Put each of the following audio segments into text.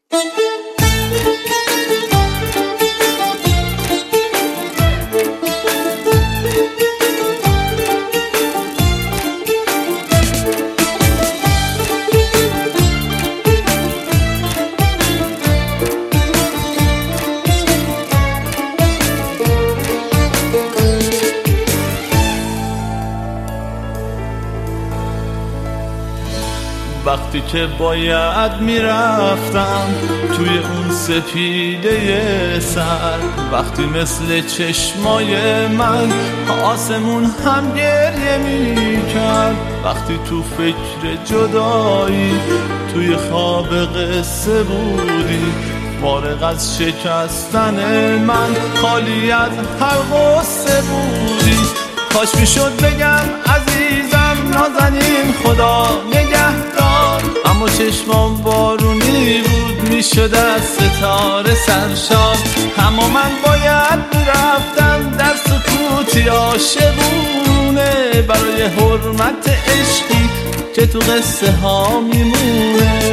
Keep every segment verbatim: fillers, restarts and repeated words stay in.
وقتی که باید میرفتم توی اون سپیده سر، وقتی مثل چشمای من آسمون هم گریه میکرد، وقتی تو فکر جدایی توی خواب قصه بودی، فارغ از شکستن من خالی از هر غصه بودی. کاش میشد بگم عزیزم نازنین خدا نگهدار، اما چشمام بارونی بود میشد از ستاره سرشار. اما من باید میرفتم در سکوتی عاشقونه، برای حرمت عشقی که تو قصه ها میمونه.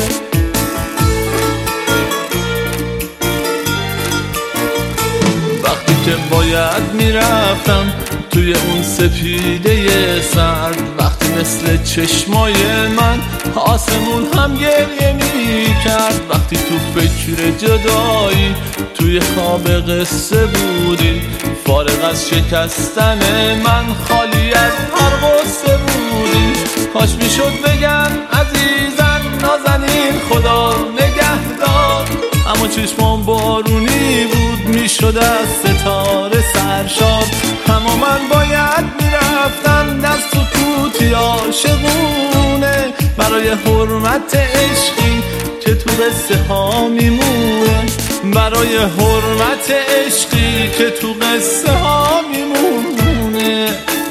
وقتی که باید میرفتم توی اون سپیده سرد، وقتی مثل چشمای من آسمون هم گریه میکرد، وقتی تو فکر جدایی توی خواب قصه بودی، فارغ از شکستن من خالی از هر غصه بودی. کاش میشد بگم عزیزم نازنین خدا نگهدار، اما چشمام بارونی بود میشد از ستاره سرشار. اما من باید میرفتم در سکوتی عاشقونه، برای حرمت عشقی که تو قصه ها میمونه، برای حرمت عشقی که تو قصه ها میمونه.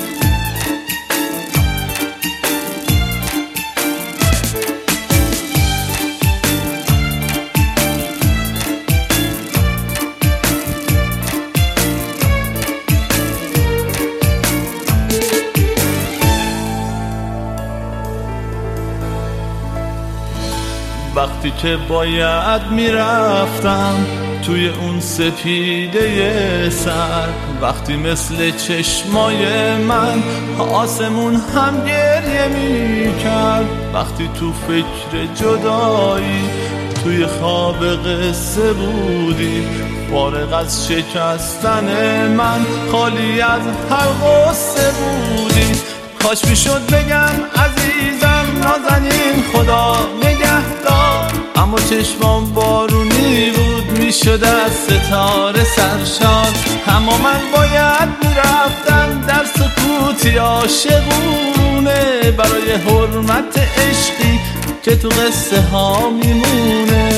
وقتی که باید میرفتم توی اون سپیده سر، وقتی مثل چشمای من آسمون هم گریه میکرد، وقتی تو فکر جدایی توی خواب قصه بودی، فارغ از شکستن من خالی از هر غصه بودی. کاش میشد بگم عزیزم نازنین خدا نگهدار، اما چشمام بارونی بود میشد از ستاره سرشار. اما من باید میرفتم در سکوتی عاشقونه، برای حرمت عشقی که تو قصه ها میمونه.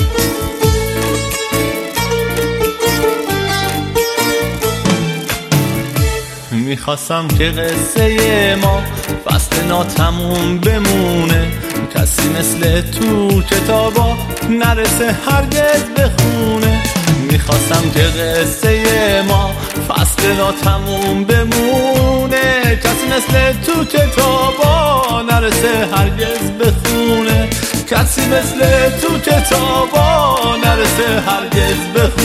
میخواستم که قصه ما فصل ناتموم بمونه، کسی مثل تو کتابا نرسه هرگز بخونه. میخواستم که قصه ما فصل ناتموم بمونه، کسی مثل تو کتابا نرسه هرگز بخونه، کسی مثل تو کتابا نرسه هرگز بخونه.